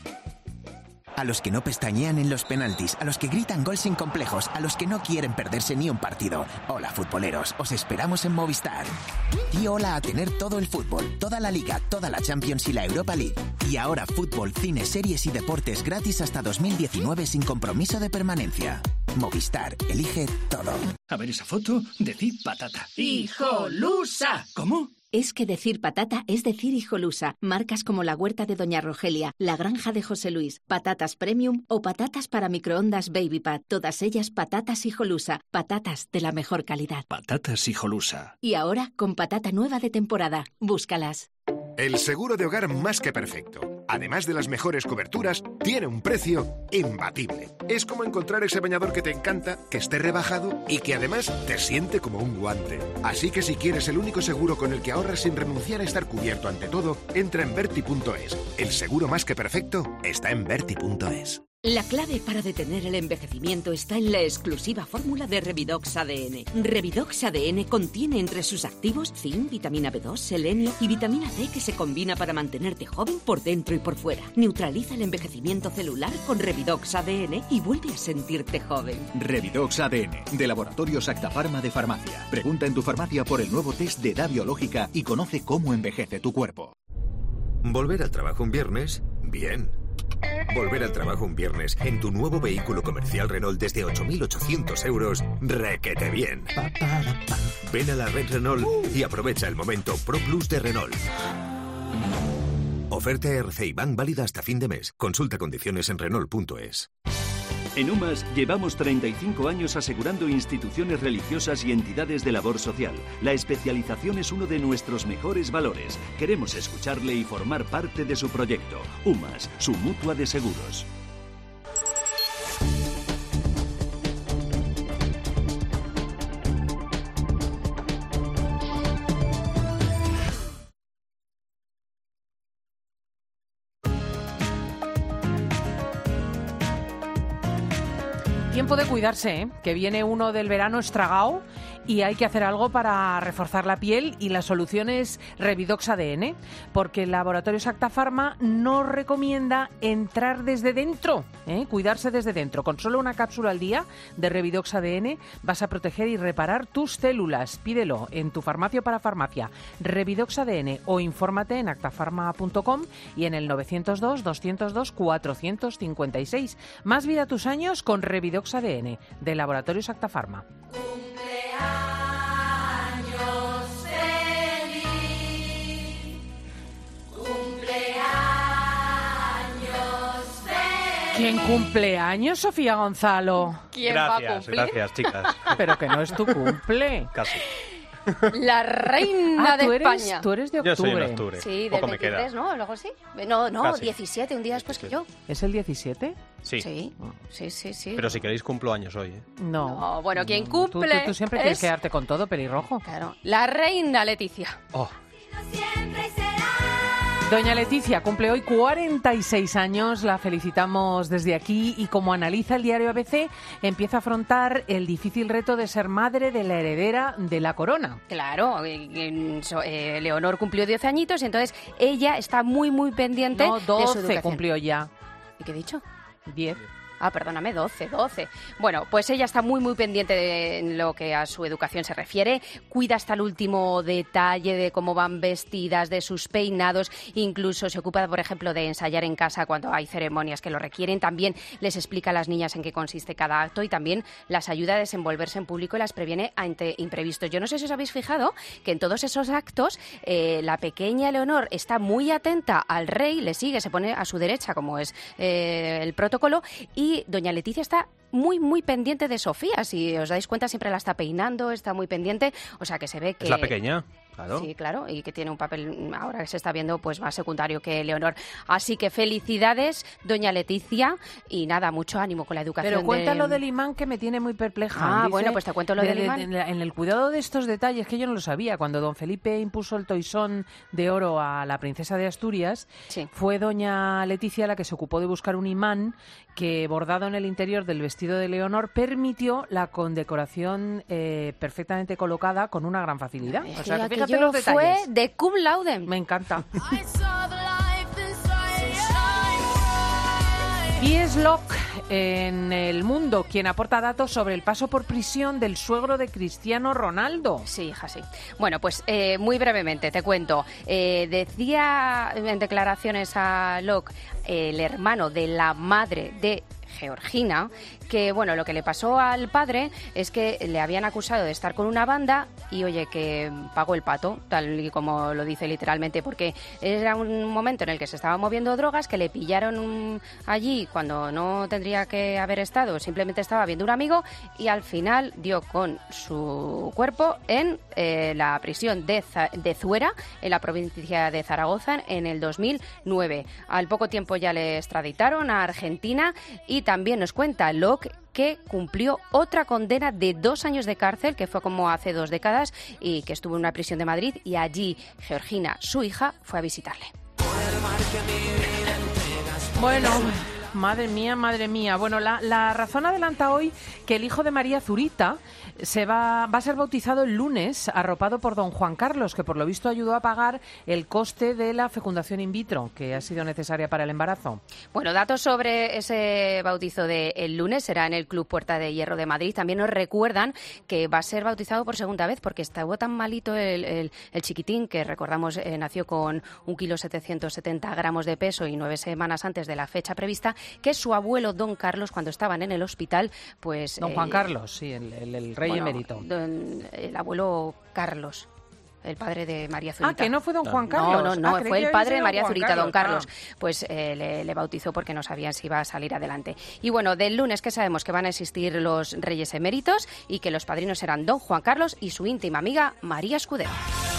A los que no pestañean en los penaltis, a los que gritan gol sin complejos, a los que no quieren perderse ni un partido. Hola, futboleros, os esperamos en Movistar. Y hola a tener todo el fútbol, toda la Liga, toda la Champions y la Europa League. Y ahora fútbol, cine, series y deportes gratis hasta dos mil diecinueve sin compromiso de permanencia. Movistar, elige todo. A ver esa foto, decid patata. ¡Hijolusa! ¿Cómo? Es que decir patata es decir Hijolusa. Marcas como la huerta de Doña Rogelia, la granja de José Luis, patatas premium o patatas para microondas Baby Pat. Todas ellas patatas Hijolusa. Patatas de la mejor calidad. Patatas Hijolusa. Y ahora con patata nueva de temporada. Búscalas. El seguro de hogar más que perfecto, además de las mejores coberturas, tiene un precio imbatible. Es como encontrar ese bañador que te encanta, que esté rebajado y que además te siente como un guante. Así que si quieres el único seguro con el que ahorras sin renunciar a estar cubierto ante todo, entra en Berti punto es. El seguro más que perfecto está en Berti punto es. La clave para detener el envejecimiento está en la exclusiva fórmula de Revidox A D N. Revidox A D N contiene entre sus activos zinc, vitamina B dos, selenio y vitamina C que se combina para mantenerte joven por dentro y por fuera. Neutraliza el envejecimiento celular con Revidox A D N y vuelve a sentirte joven. Revidox A D N, de Laboratorios Acta Pharma de Farmacia. Pregunta en tu farmacia por el nuevo test de edad biológica y conoce cómo envejece tu cuerpo. ¿Volver al trabajo un viernes? Bien. Volver al trabajo un viernes en tu nuevo vehículo comercial Renault desde ocho mil ochocientos euros, requete bien. Ven a la red Renault y aprovecha el momento Pro Plus de Renault. Oferta R C I Bank válida hasta fin de mes. Consulta condiciones en Renault punto es. En UMAS llevamos treinta y cinco años asegurando instituciones religiosas y entidades de labor social. La especialización es uno de nuestros mejores valores. Queremos escucharle y formar parte de su proyecto. UMAS, su mutua de seguros. Tiempo de cuidarse, ¿eh? Que viene uno del verano estragado y hay que hacer algo para reforzar la piel, y la solución es Revidox A D N, porque el laboratorio Acta Pharma nos recomienda entrar desde dentro, ¿eh? Cuidarse desde dentro. Con solo una cápsula al día de Revidox A D N vas a proteger y reparar tus células. Pídelo en tu farmacia para farmacia. Revidox A D N, o infórmate en acta pharma punto com y en el nueve cero dos, dos cero dos, cuatro cinco seis. Más vida a tus años con Revidox A D N de Laboratorios Acta Pharma. ¿Quién cumple años, Sofía Gonzalo? ¿Quién gracias, va a cumplir? Gracias, chicas. Pero que no es tu cumple. Casi. La reina ah, de ¿tú eres, España. Tú eres de octubre. Yo soy en octubre. Sí, del veintitrés, ¿no? Luego sí. No, no, Casi. diecisiete, un día después que yo. ¿Es el diecisiete? Sí. Sí, sí, sí, sí. Pero si queréis cumplo años hoy, ¿eh? No. No, bueno, quien Tú, cumple tú, tú siempre es... quieres quedarte con todo, pelirrojo. Claro. La reina Leticia. Oh. Doña Leticia cumple hoy cuarenta y seis años, la felicitamos desde aquí, y como analiza el diario A B C, empieza a afrontar el difícil reto de ser madre de la heredera de la corona. Claro, eh, eh, Leonor cumplió diez añitos y entonces ella está muy, muy pendiente no, de su educación. doce cumplió ya. ¿Y qué he dicho? diez. Ah, perdóname, doce, doce. Bueno, pues ella está muy, muy pendiente de lo que a su educación se refiere. Cuida hasta el último detalle de cómo van vestidas, de sus peinados. Incluso se ocupa, por ejemplo, de ensayar en casa cuando hay ceremonias que lo requieren. También les explica a las niñas en qué consiste cada acto y también las ayuda a desenvolverse en público y las previene ante imprevistos. Yo no sé si os habéis fijado que en todos esos actos eh, la pequeña Leonor está muy atenta al rey, le sigue, se pone a su derecha, como es eh, el protocolo, y Y doña Leticia está muy, muy pendiente de Sofía. Si os dais cuenta, siempre la está peinando, está muy pendiente. O sea, que se ve que... Es la pequeña. Claro. Sí, claro, y que tiene un papel, ahora que se está viendo, pues más secundario que Leonor. Así que felicidades, doña Leticia, y nada, mucho ánimo con la educación. Pero cuéntalo de... del imán, que me tiene muy perpleja. Ah, Dice, bueno, pues te cuento lo de, del de, imán. de, en el cuidado de estos detalles, que yo no lo sabía, cuando don Felipe impuso el toisón de oro a la princesa de Asturias, sí. fue doña Leticia la que se ocupó de buscar un imán que, bordado en el interior del vestido de Leonor, permitió la condecoración eh, perfectamente colocada con una gran facilidad. Es o sea, que que fíjate los fue detalles. de cum laude. Me encanta. Piers Locke en El Mundo, quien aporta datos sobre el paso por prisión del suegro de Cristiano Ronaldo. Sí, hija, sí. Bueno, pues eh, muy brevemente te cuento. Eh, decía en declaraciones a Locke, eh, el hermano de la madre de Georgina, que bueno, lo que le pasó al padre es que le habían acusado de estar con una banda y oye, que pagó el pato, tal y como lo dice literalmente, porque era un momento en el que se estaban moviendo drogas, que le pillaron allí cuando no tendría que haber estado, simplemente estaba viendo un amigo y al final dio con su cuerpo en eh, la prisión de, Z- de Zuera, en la provincia de Zaragoza, en el dos mil nueve. Al poco tiempo ya le extraditaron a Argentina y también nos cuenta Locke que cumplió otra condena de dos años de cárcel, que fue como hace dos décadas, y que estuvo en una prisión de Madrid, y allí Georgina, su hija, fue a visitarle. Bueno, madre mía, madre mía. Bueno, la, la Razón adelanta hoy que el hijo de María Zurita se va, va a ser bautizado el lunes, arropado por don Juan Carlos, que por lo visto ayudó a pagar el coste de la fecundación in vitro, que ha sido necesaria para el embarazo. Bueno, datos sobre ese bautizo del lunes, será en el Club Puerta de Hierro de Madrid. También nos recuerdan que va a ser bautizado por segunda vez, porque estuvo tan malito el, el, el chiquitín, que recordamos eh, nació con un kilo setecientos setenta gramos de peso y nueve semanas antes de la fecha prevista, que su abuelo don Carlos, cuando estaban en el hospital, pues... Don Juan eh, Carlos, sí, el, el, el rey bueno, emérito. Don, el abuelo Carlos. el padre de María Zurita. Ah, que no fue don Juan Carlos. No, no, no, ah, fue el padre de María Juan Zurita, Carlos. don Carlos. Ah. Pues eh, le, le bautizó porque no sabían si iba a salir adelante. Y bueno, del lunes que sabemos que van a existir los reyes eméritos y que los padrinos serán don Juan Carlos y su íntima amiga María Escudero.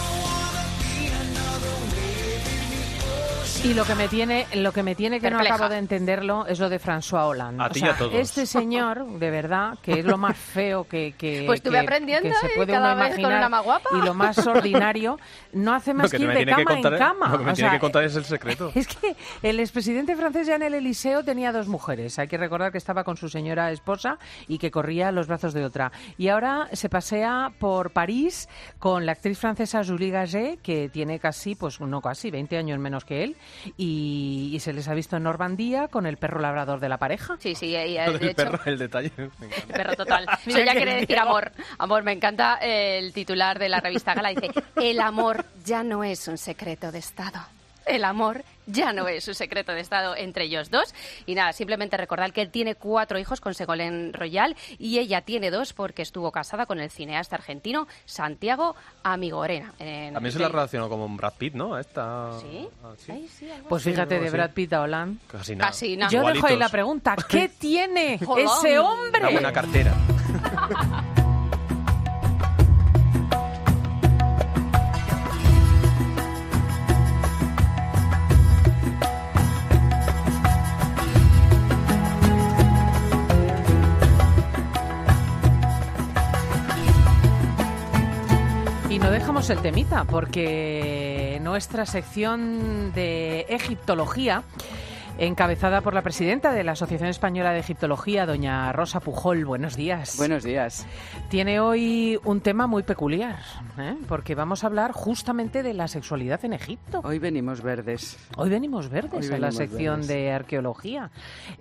Y lo que me tiene, lo que me tiene que Perpleja. no acabo de entenderlo es lo de François Hollande. A O ti y sea, a todos. este señor, de verdad, que es lo más feo que, que, Pues estuve que- aprendiendo, que se ¿eh? puede Cada uno vez con imaginar una más guapa. y lo más ordinario, no hace más Lo que que ir me de tiene que cama contar, en cama. Lo que me O tiene sea, que contar es el secreto. es que el expresidente francés Jean el Eliseo tenía dos mujeres. Hay que recordar que estaba con su señora esposa y que corría a los brazos de otra. Y ahora se pasea por París con la actriz francesa Julie Gaget, que tiene casi, pues no casi, veinte años menos que él, y, y se les ha visto en Normandía con el perro labrador de la pareja. Sí, sí, y, Lo de del hecho, perro, el detalle. me encanta. el perro total. Mira Eso ya qué quiere decir feo. amor. Amor, me encanta el titular de la revista Gala. Dice, el amor ya no es un secreto de Estado. El amor ya no es un secreto de Estado entre ellos dos. Y nada, simplemente recordar que él tiene cuatro hijos con Ségolène Royal y ella tiene dos porque estuvo casada con el cineasta argentino Santiago Amigorena. En- También se la relacionó con Brad Pitt, ¿no? A Esta... ¿Sí? Ah, sí. Ay, sí, algo Pues así. fíjate, algo de así. Brad Pitt a Hollande. Casi nada. Casi nada. Yo dejo ahí Igualitos. la pregunta, ¿qué tiene Hollande. ese hombre? Una buena cartera. Y no dejamos el temita, porque nuestra sección de egiptología, encabezada por la presidenta de la Asociación Española de Egiptología, doña Rosa Pujol, buenos días. Buenos días. Tiene hoy un tema muy peculiar, ¿eh? Porque vamos a hablar justamente de la sexualidad en Egipto. Hoy venimos verdes. Hoy venimos verdes Hoy a la venimos sección verdes. de arqueología.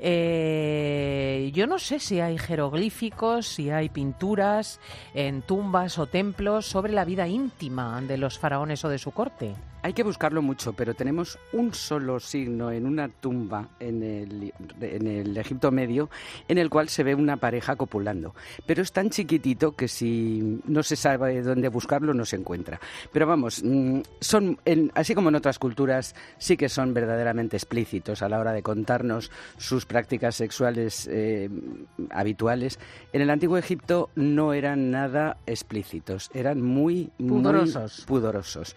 Eh, yo no sé si hay jeroglíficos, si hay pinturas en tumbas o templos sobre la vida íntima de los faraones o de su corte. Hay que buscarlo mucho, pero tenemos un solo signo en una tumba en el, en el Egipto Medio en el cual se ve una pareja copulando. Pero es tan chiquitito que si no se sabe dónde buscarlo no se encuentra. Pero vamos, mm, son en- así como en otras culturas sí que son verdaderamente explícitos a la hora de contarnos sus prácticas sexuales eh, habituales. En el Antiguo Egipto no eran nada explícitos, eran muy, muy Pudorosos. pudorosos.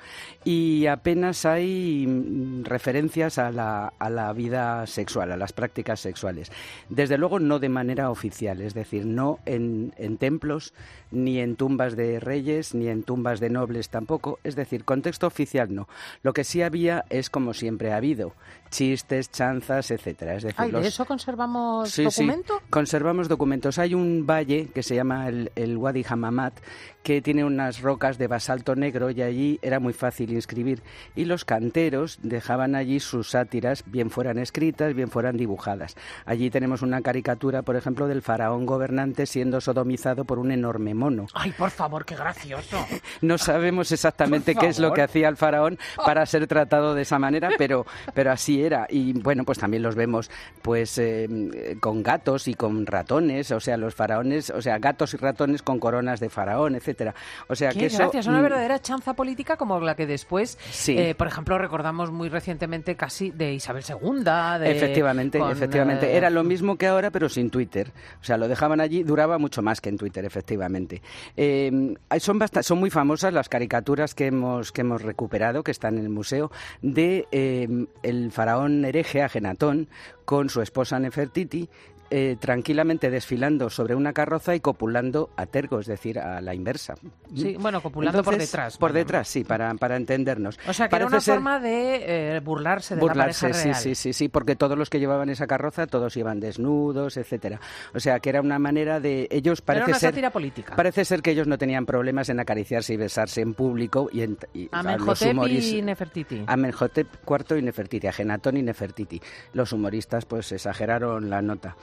Y apenas hay mm, referencias a la, a la vida sexual, a las prácticas sexuales. Desde luego no de manera oficial, es decir, no en, en templos, ni en tumbas de reyes, ni en tumbas de nobles tampoco. Es decir, contexto oficial no. Lo que sí había es, como siempre ha habido, chistes, chanzas, etcétera. Es decir, Ay, ¿de los- eso conservamos Sí, documento? sí, conservamos documentos. Hay un valle que se llama el, el Wadi Hamamat, que tiene unas rocas de basalto negro y allí era muy fácil inscribir. Y los canteros dejaban allí sus sátiras, bien fueran escritas, bien fueran dibujadas. Allí tenemos una caricatura, por ejemplo, del faraón gobernante siendo sodomizado por un enorme mono. Ay, por favor, qué gracioso. No sabemos exactamente Por qué es lo favor. que hacía el faraón para ser tratado de esa manera, pero, pero así era. Y bueno, pues también los vemos pues eh, con gatos y con ratones, o sea, los faraones, o sea, gatos y ratones con coronas de faraón, etcétera. O sea, Qué que eso gracias, una mm, verdadera chanza política como la que después, Sí. eh, por ejemplo, recordamos muy recientemente casi de Isabel segunda. De, Efectivamente, con, efectivamente. eh, Era lo mismo que ahora, pero sin Twitter. O sea, lo dejaban allí, duraba mucho más que en Twitter, efectivamente. Eh, son, bast- son muy famosas las caricaturas que hemos, que hemos recuperado, que están en el museo, de eh, el faraón hereje Ajenatón con su esposa Nefertiti, eh, tranquilamente desfilando sobre una carroza y copulando a tergo, es decir, a la inversa. Sí, bueno, copulando por Entonces, detrás. Por vaya. detrás, sí, para, para entendernos. O sea, que era Parece una ser- forma de eh, burlarse de burlarse, la pareja sí, real. sí, sí, sí, porque todos los que llevaban esa carroza, todos iban desnudos, etcétera. O sea, que era una manera de ellos Era parece una ser sátira política. parece ser que ellos no tenían problemas en acariciarse y besarse en público y, en, y o sea, los Amenhotep humoris- y Nefertiti. Amenhotep cuarto y Nefertiti, Ajenatón y Nefertiti. Los humoristas pues exageraron la nota.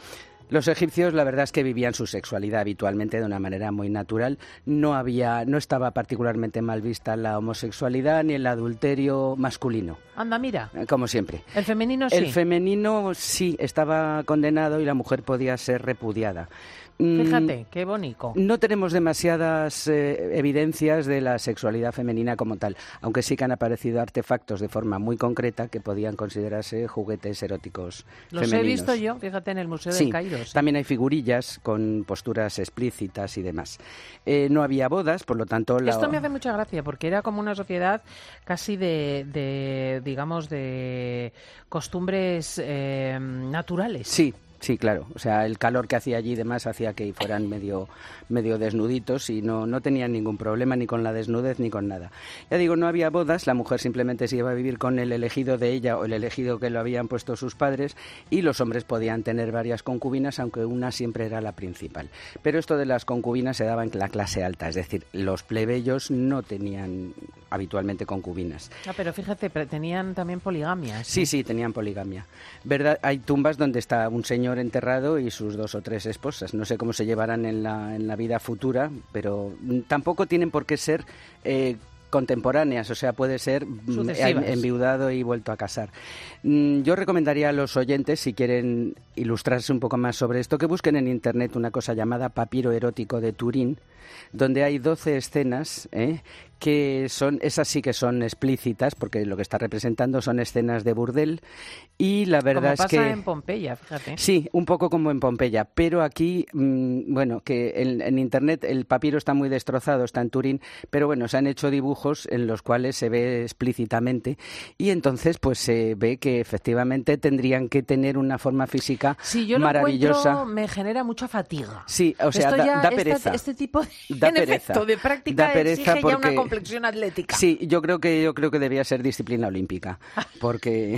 Los egipcios, la verdad es que vivían su sexualidad habitualmente de una manera muy natural. No había, no estaba particularmente mal vista la homosexualidad ni el adulterio masculino. Anda, mira. Como siempre. El femenino sí. El femenino sí estaba condenado y la mujer podía ser repudiada. Fíjate, qué bonito. No tenemos demasiadas eh, evidencias de la sexualidad femenina como tal, aunque sí que han aparecido artefactos de forma muy concreta que podían considerarse juguetes eróticos Los femeninos. he visto yo, fíjate, en el Museo Sí, del Cairo. Sí, también hay figurillas con posturas explícitas y demás. Eh, no había bodas, por lo tanto... La... Esto me hace mucha gracia, porque era como una sociedad casi de, de digamos, de costumbres eh, naturales. Sí. Sí, claro. O sea, el calor que hacía allí y demás hacía que fueran medio, medio desnuditos y no, no tenían ningún problema ni con la desnudez ni con nada. Ya digo, no había bodas, la mujer simplemente se iba a vivir con el elegido de ella o el elegido que lo habían puesto sus padres y los hombres podían tener varias concubinas, aunque una siempre era la principal. Pero esto de las concubinas se daba en la clase alta, es decir, los plebeyos no tenían habitualmente concubinas. Ah, pero fíjate, tenían también poligamia. Sí, sí, tenían poligamia. ¿Verdad? Hay tumbas donde está un señor enterrado y sus dos o tres esposas. No sé cómo se llevarán en la, en la vida futura, pero tampoco tienen por qué ser eh, contemporáneas, o sea, puede ser Sucesivas. enviudado y vuelto a casar. Yo recomendaría a los oyentes, si quieren ilustrarse un poco más sobre esto, que busquen en Internet una cosa llamada Papiro erótico de Turín, donde hay doce escenas ¿eh? que son, esas sí que son explícitas, porque lo que está representando son escenas de burdel, y la verdad como es que... Como pasa en Pompeya, fíjate. Sí, un poco como en Pompeya, pero aquí, mmm, bueno, que en, en Internet el papiro está muy destrozado, está en Turín, pero bueno, se han hecho dibujos en los cuales se ve explícitamente, y entonces pues se ve que efectivamente tendrían que tener una forma física si yo lo maravillosa. Encuentro, me genera mucha fatiga. Sí, o sea, Esto da, ya, da esta, pereza. Este tipo de, da en pereza. efecto, de práctica da pereza exige porque... ya una complexión atlética. Sí, yo creo que yo creo que debía ser disciplina olímpica, porque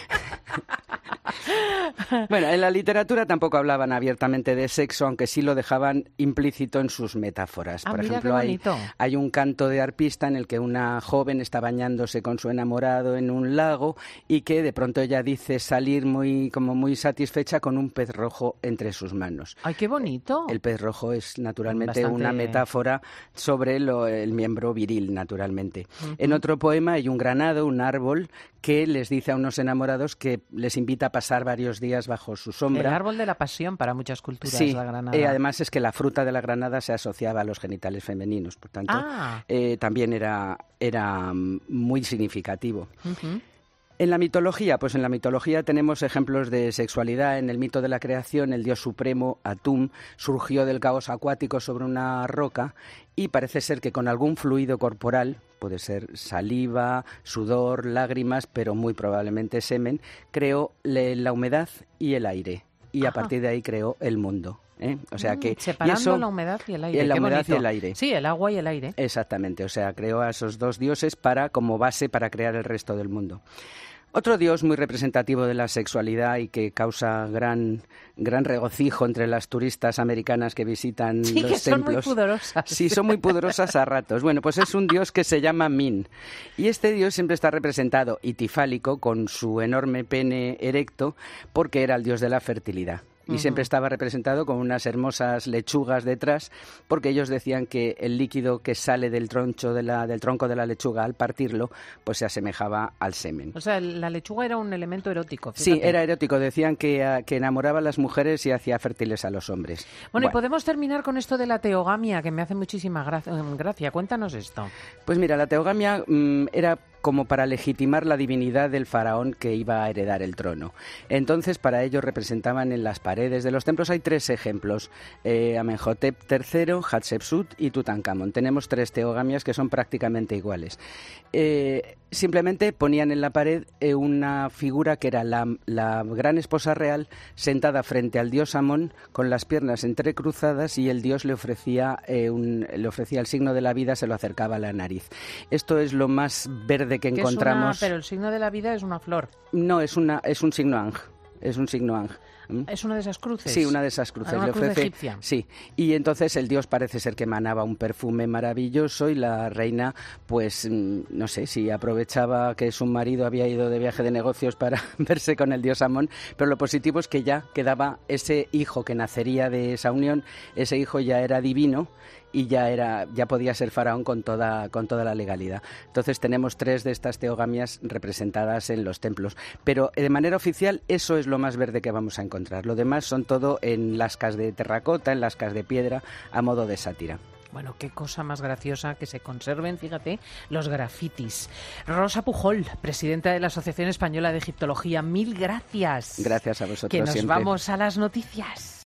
bueno, en la literatura tampoco hablaban abiertamente de sexo, aunque sí lo dejaban implícito en sus metáforas. Ah, Por mira, ejemplo, qué hay, bonito. hay un canto de arpista en el que una joven está bañándose con su enamorado en un lago y que de pronto ella dice salir muy como muy satisfecha con un pez rojo entre sus manos. ¡Ay, qué bonito! El pez rojo es naturalmente Bastante... una metáfora sobre lo, el miembro viril, naturalmente. Uh-huh. En otro poema hay un granado, un árbol, que les dice a unos enamorados que les invita a pasar varios días bajo su sombra. El árbol de la pasión para muchas culturas, sí, la granada. Eh, además es que la fruta de la granada se asociaba a los genitales femeninos, por tanto, ah. eh, también era, era muy significativo. Uh-huh. En la mitología, pues en la mitología tenemos ejemplos de sexualidad. En el mito de la creación, el dios supremo, Atum, surgió del caos acuático sobre una roca y parece ser que con algún fluido corporal, puede ser saliva, sudor, lágrimas, pero muy probablemente semen, creó la humedad y el aire. Y a Ajá. partir de ahí creó el mundo. ¿Eh? O sea que separando y eso, la humedad y el aire. La Qué humedad bonito. y el aire. Sí, el agua y el aire. Exactamente. O sea, creó a esos dos dioses para como base para crear el resto del mundo. Otro dios muy representativo de la sexualidad y que causa gran gran regocijo entre las turistas americanas que visitan sí, los que son templos. Muy pudorosas. Sí, son muy pudorosas a ratos. Bueno, pues es un dios que se llama Min. Y este dios siempre está representado itifálico con su enorme pene erecto porque era el dios de la fertilidad. Y uh-huh. siempre estaba representado con unas hermosas lechugas detrás, porque ellos decían que el líquido que sale del troncho de la, del tronco de la lechuga al partirlo, pues se asemejaba al semen. O sea, la lechuga era un elemento erótico. Fíjate. Sí, era erótico. Decían que, uh, que enamoraba a las mujeres y hacía fértiles a los hombres. Bueno, bueno, y podemos terminar con esto de la teogamia, que me hace muchísima gra- gracia. Cuéntanos esto. Pues mira, la teogamia mmm, era como para legitimar la divinidad del faraón que iba a heredar el trono. Entonces, para ello representaban en las paredes de los templos, hay tres ejemplos, eh, Amenhotep tercero, Hatshepsut y Tutankamón. Tenemos tres teogamias que son prácticamente iguales. Eh, simplemente ponían en la pared eh, una figura que era la, la gran esposa real sentada frente al dios Amón con las piernas entrecruzadas y el dios le ofrecía, eh, un, le ofrecía el signo de la vida, se lo acercaba a la nariz. Esto es lo más verde que encontramos. Es una, pero el signo de la vida es una flor. No, es una es un signo Ang. Es un signo Ang. ¿Es una de esas cruces? Sí, una de esas cruces. Una le cruz ofrece, egipcia. Sí, y entonces el dios parece ser que emanaba un perfume maravilloso y la reina, pues, no sé, si aprovechaba que su marido había ido de viaje de negocios para verse con el dios Amón, pero lo positivo es que ya quedaba ese hijo que nacería de esa unión, ese hijo ya era divino y ya era ya podía ser faraón con toda con toda la legalidad. Entonces tenemos tres de estas teogamias representadas en los templos, pero de manera oficial eso es lo más verde que vamos a encontrar. Lo demás son todo en lascas de terracota, en lascas de piedra, a modo de sátira. Bueno, qué cosa más graciosa que se conserven, fíjate, los grafitis. Rosa Pujol, presidenta de la Asociación Española de Egiptología, mil gracias. Gracias a vosotros Que nos siempre. vamos a las noticias.